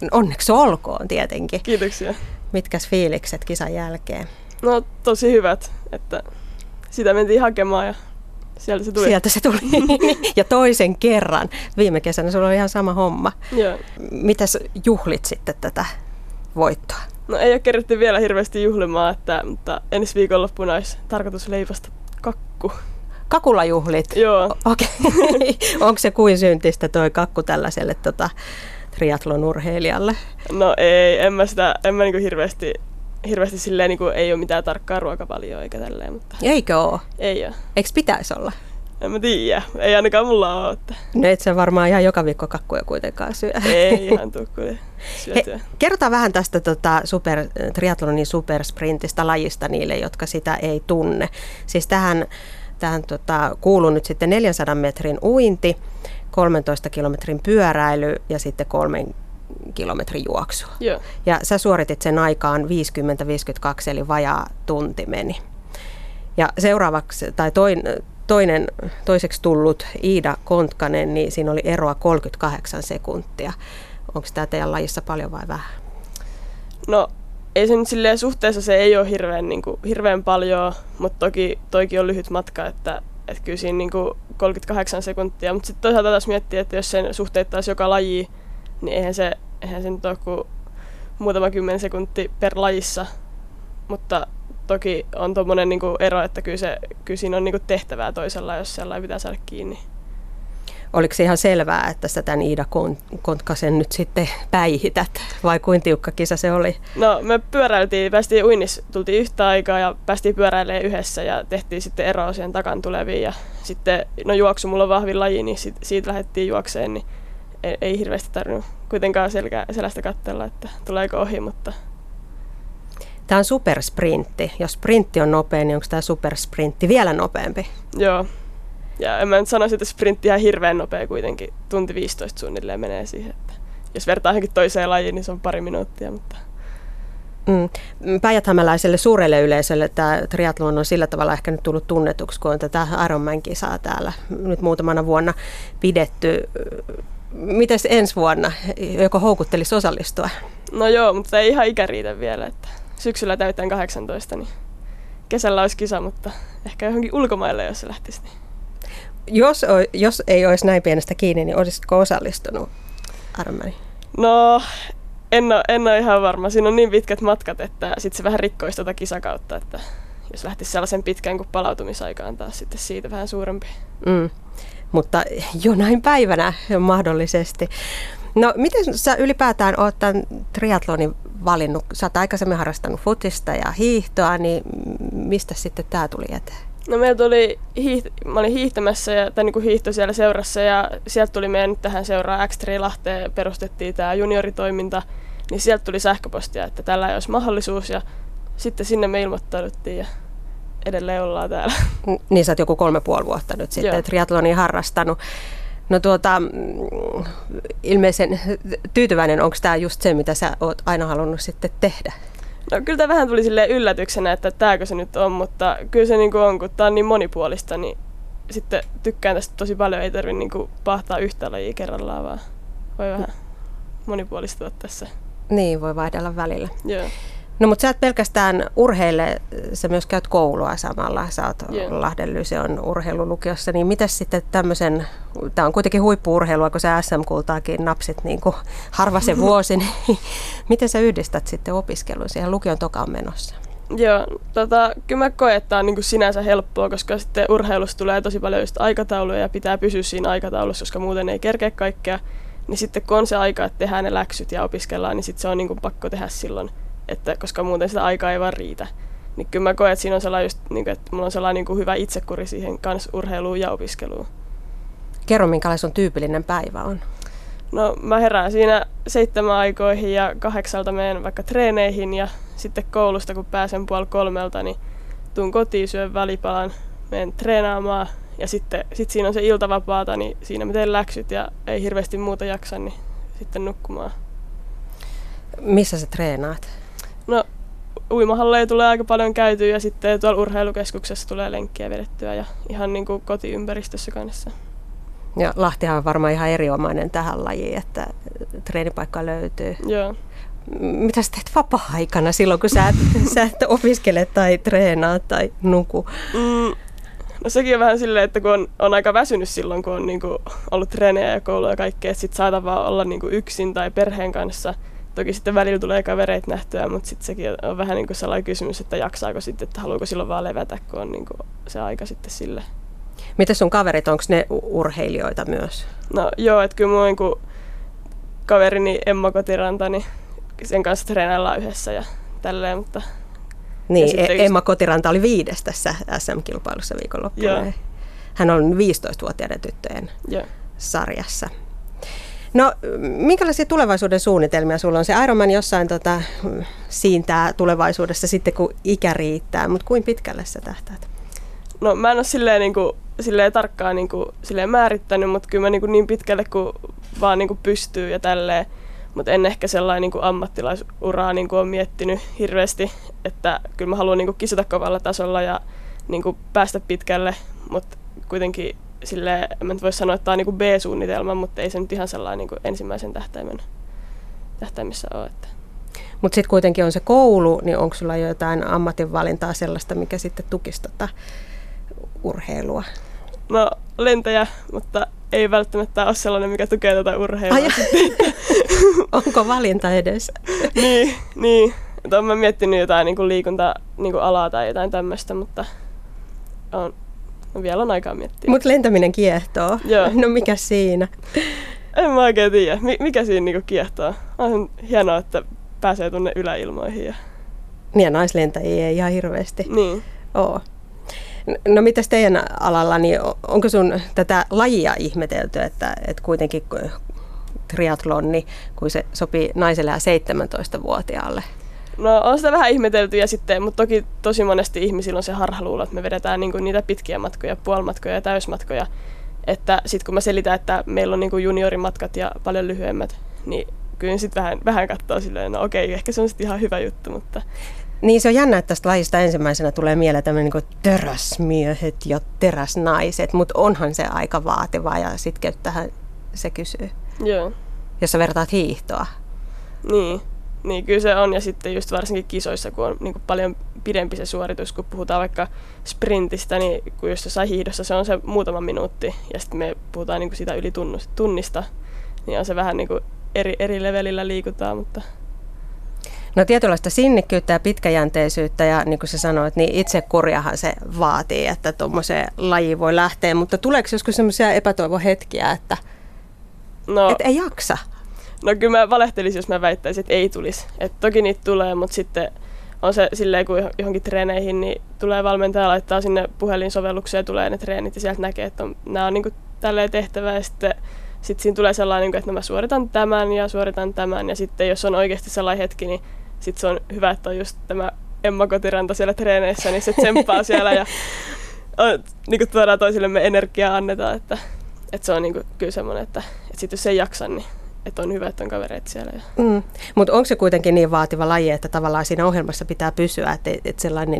onneksi olkoon tietenkin. Kiitoksia. Mitkäs fiilikset kisan jälkeen? No tosi hyvät, että sitä mentiin hakemaan ja sieltä se tuli. Sieltä se tuli. Ja toisen kerran. Viime kesänä sulla oli ihan sama homma. Joo. Mitäs juhlit sitten tätä voittoa? No ei ole kerätty vielä hirveästi juhlimaan, mutta ensi viikonloppuna olisi tarkoitus leipasta kakku. Kakulla juhlit? Joo. Okei. Onko se kuin syntistä toi kakku tällaiselle triathlon urheilijalle? No ei, en mä niinku hirveästi silleen niinku ei ole mitään tarkkaa ruokavalioa eikä tälleen, mutta... Eikö oo? Ei oo. Eikö pitäisi olla? En mä tiedä, ei ainakaan mulla oo. Että... No et sä varmaan ihan joka viikko kakkuja kuitenkaan syö. Ei ihan tuu kyllä syötyä. Kerrotaan vähän tästä triathlonin supersprintistä lajista niille, jotka sitä ei tunne. Siis tähän kuuluu nyt sitten 400 metrin uinti, 13 kilometrin pyöräily ja sitten 3 kilometrin juoksu. Joo. Ja sä suoritit sen aikaan 50-52, eli vajaa tunti meni. Ja seuraavaksi, tai toiseksi tullut Iida Kontkanen, niin siinä oli eroa 38 sekuntia. Onko tämä teidän lajissa paljon vai vähän? No ei se nyt silleen suhteessa se ei ole hirveän paljon, mutta toki on lyhyt matka, että kyllä siinä 38 sekuntia. Mutta sitten toisaalta taas miettii, että jos sen suhteittaisi joka laji, niin eihän se nyt ole kuin muutama 10 sekuntia per lajissa. Mutta toki on tuommoinen ero, että kyllä siinä on tehtävää toisella, jos sellainen pitää saada kiinni. Oliko se ihan selvää, että sä tämän Iida Kontkasen nyt sitten päihität, vai kuinka tiukka kisa se oli? No me päästiin uinnissa, tultiin yhtä aikaa ja päästiin pyöräilemään yhdessä ja tehtiin sitten eroa siihen takan tuleviin. Ja sitten, juoksu mulla on vahvin laji, niin siitä lähdettiin juokseen, niin ei hirveästi tarvinnut kuitenkaan selästä katsella, että tuleeko ohi, mutta... Tämä on supersprintti. Jos sprintti on nopea, niin onko tämä supersprintti vielä nopeampi? Joo. Ja en mä nyt sanoisi, että sprintti ihan hirveän nopea kuitenkin. Tunti 15 suunnilleen menee siihen. Että jos vertaa johonkin toiseen lajiin, niin se on pari minuuttia. Mutta... Päijät-hämäläiselle suurelle yleisölle tämä triathlon on sillä tavalla ehkä nyt tullut tunnetuksi, kun on tätä Ironman-kisaa täällä nyt muutamana vuonna pidetty. Mites ensi vuonna? Joko houkuttelisi osallistua? No joo, mutta ei ihan ikä riitä vielä. Että syksyllä täytään 18, niin kesällä olisi kisa, mutta ehkä johonkin ulkomaille, jos se lähtisi. Niin. Jos ei olisi näin pienestä kiinni, niin olisitko osallistunut Ironmaniin? No, en ole ihan varma. Siinä on niin pitkät matkat, että sitten se vähän rikkoisi tuota kisakautta, että jos lähtisi sellaisen pitkään kuin palautumisaikaan taas sitten siitä vähän suurempi. Mutta jonain päivänä mahdollisesti. No, miten sä ylipäätään oot tämän triathlonin valinnut? Sä oot aikaisemmin harrastanut futista ja hiihtoa, niin mistä sitten tää tuli eteen? No mä olin hiihtämässä tai hiihto siellä seurassa ja sieltä tuli meidän nyt tähän seuraan X-Trail Lahteen, perustettiin tämä junioritoiminta, niin sieltä tuli sähköpostia, että tällä ei olisi mahdollisuus ja sitten sinne me ilmoittauduttiin ja edelleen ollaan täällä. Niin sä oot joku 3,5 vuotta nyt sitten triathlonia harrastanut. No ilmeisen tyytyväinen, onko tämä just se, mitä sä oot aina halunnut sitten tehdä? No kyllä tämä vähän tuli silleen yllätyksenä, että tääkö se nyt on, mutta kyllä se on, kun tämä on niin monipuolista, niin sitten tykkään tästä tosi paljon, ei tarvitse pahtaa yhtä lajia kerrallaan, vaan voi vähän monipuolistua tässä. Niin, voi vaihdella välillä. Joo. No mutta sä et pelkästään urheile, sä myös käyt koulua samalla, sä oot Lahden Lyseon urheilulukiossa, niin mitäs sitten tämmöisen, tää on kuitenkin huippu-urheilua, kun sä SM-kultaakin napsit niin kuin harva se vuosi, niin miten sä yhdistät sitten opiskelun siihen lukion tokaan menossa? Joo, kyllä mä koen, että tää on sinänsä helppoa, koska sitten urheilussa tulee tosi paljon just aikatauluja ja pitää pysyä siinä aikataulussa, koska muuten ei kerkeä kaikkea, niin sitten kun on se aika, että tehdään ne läksyt ja opiskellaan, niin sitten se on pakko tehdä silloin. Että koska muuten sitä aikaa ei vaan riitä. Niin kyllä mä koen, että siinä on sellainen, just, että mulla on sellainen hyvä itsekuri siihen kanssa urheiluun ja opiskeluun. Kerro, minkälainen sun tyypillinen päivä on? No mä herään siinä 7 aikoihin ja 8 menen vaikka treeneihin ja sitten koulusta kun pääsen 2:30, niin tuun kotiin, syön välipalan, menen treenaamaan ja sitten siinä on se iltavapaata, niin siinä mä teen läksyt ja ei hirveästi muuta jaksa, niin sitten nukkumaan. Missä sä treenaat? No uimahalleja tulee aika paljon käytyä ja sitten tuolla urheilukeskuksessa tulee lenkkiä vedettyä ja ihan kotiympäristön kanssa. Ja Lahtihan on varmaan ihan erinomainen tähän lajiin, että treenipaikka löytyy. Joo. Mitä sä teet vapaa-aikana silloin, kun sä et opiskele tai treenaa tai nuku? No sekin on vähän silleen, että kun on aika väsynyt silloin, kun on niinku ollut treenejä ja koulua ja kaikkea, että sit saatan vaan olla niinku yksin tai perheen kanssa. Toki sitten välillä tulee kavereita nähtyä, mutta sitten sekin on vähän niinku sellainen kysymys, että jaksaako sitten, että haluaako silloin vaan levätä, kun on niinku se aika sitten sille. Miten sun kaverit, onko ne urheilijoita myös? No joo, että kyllä mun niinku kaverini Emma Kotiranta, niin sen kanssa treenaillaan yhdessä ja tälleen, mutta... Niin, Emma Kotiranta oli 5. tässä SM-kilpailussa viikonloppuna. Joo. Hän on 15-vuotiaiden tyttöjen sarjassa. No, minkälaisia tulevaisuuden suunnitelmia sulla on? Se Ironman jossain siintää tulevaisuudessa sitten, kun ikä riittää, mutta kuinka pitkälle sä tähtäät? No mä en ole silleen tarkkaan määrittänyt, mutta kyllä mä niin pitkälle kuin vaan pystyy ja tälleen. Mutta en ehkä sellainen ammattilaisuraa ole miettinyt hirveästi, että kyllä mä haluan kisata kovalla tasolla ja päästä pitkälle, mutta kuitenkin silleen, en nyt voi sanoa, että tämä on B-suunnitelma, mutta ei se nyt ihan sellainen ensimmäisen tähtäimissä ole. Mutta sitten kuitenkin on se koulu, niin onko sulla jo jotain ammatinvalintaa sellaista, mikä sitten tukisi urheilua? No lentäjä, mutta ei välttämättä ole sellainen, mikä tukee tätä urheilua. Onko valinta edes? niin. Olen mä miettinyt jotain liikunta-alaa tai jotain tämmöistä, mutta vielä on aikaa miettiä. Mutta lentäminen kiehtoo. Joo. No mikä siinä? En mä oikein tiedä. Mikä siinä kiehtoo? On hienoa, että pääsee tuonne yläilmoihin. Ja naislentäjiä ei ihan hirveästi. Niin. Oo. No mitäs teidän alalla, niin onko sun tätä lajia ihmetelty, että kuitenkin triathloni, kun se sopii naiselle ja 17-vuotiaalle? No on sitä vähän ihmetelty, mutta toki tosi monesti ihmisillä on se harhaluulo, että me vedetään niitä pitkiä matkoja, puolimatkoja ja täysmatkoja. Että sitten kun mä selitän, että meillä on juniorimatkat ja paljon lyhyemmät, niin kyllä sitten vähän katsoo silleen, no okei, ehkä se on sitten ihan hyvä juttu, mutta... Niin se on jännä, että tästä lajista ensimmäisenä tulee mieleen tämmöinen teräsmiehet ja teräsnaiset, mutta onhan se aika vaativaa ja sitkeyttähän se kysyy. Joo. Jos sä vertaat hiihtoa. Niin, kyllä se on ja sitten just varsinkin kisoissa, kun on paljon pidempi se suoritus, kun puhutaan vaikka sprintistä, niin kun just jossain hiihdossa se on se muutama minuutti ja sitten me puhutaan sitä yli tunnista, niin on se vähän eri levelillä liikutaan, mutta... No tietynlaista sinnikkyyttä ja pitkäjänteisyyttä ja niin kuin sä sanoit, niin itsekuriahan se vaatii, että tuommoiseen lajiin voi lähteä, mutta tuleeko joskus semmoisia epätoivohetkiä, että et ei jaksa? No kyllä mä valehtelisin, jos mä väittäisin, että ei tulisi. Et toki niitä tulee, mutta sitten on se silleen, kun johonkin treeneihin, niin tulee valmentaja laittaa sinne puhelinsovellukseen ja tulee ne treenit ja sieltä näkee, että nämä on tälleen tehtävä ja sitten siinä tulee sellainen, että mä suoritan tämän ja sitten jos on oikeasti sellainen hetki, niin sitten se on hyvä, että on just tämä Emma Kotiranta siellä treeneissä, niin se tsemppaa siellä ja tuodaan toisillemme energiaa annetaan, että se on kyllä semmoinen, että sitten jos ei jaksa, niin että on hyvä, että on kavereita siellä. Mutta onko se kuitenkin niin vaativa laji, että tavallaan siinä ohjelmassa pitää pysyä, että sellainen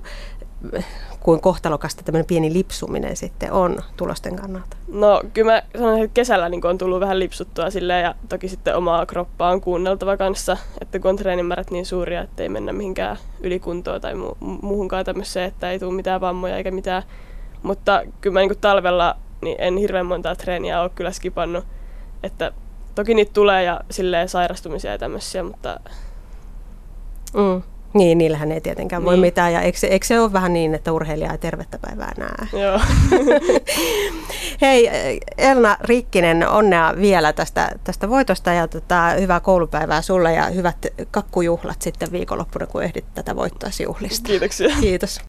kuin kohtalokasta tämmöinen pieni lipsuminen sitten on tulosten kannalta? No kyllä mä sanon, että kesällä on tullut vähän lipsuttua silleen ja toki sitten omaa kroppaa on kuunneltava kanssa, että kun on treenimäärät niin suuria, että ei mennä mihinkään ylikuntoon tai muuhunkaan tämmöiseen, että ei tule mitään vammoja eikä mitään. Mutta kyllä mä talvella niin en hirveän montaa treeniä ole kyllä skipannut, että toki niitä tulee ja silleen sairastumisia ja tämmöisiä, mutta... Niin, niillähän ei tietenkään voi mitään. Ja eikö se ole vähän niin, että urheilija ei tervettä päivää näe? Joo. Hei, Elna Rikkinen, onnea vielä tästä voitosta ja hyvää koulupäivää sulle ja hyvät kakkujuhlat sitten viikonloppuna, kun ehdit tätä voittoa juhlista. Kiitoksia. Kiitos.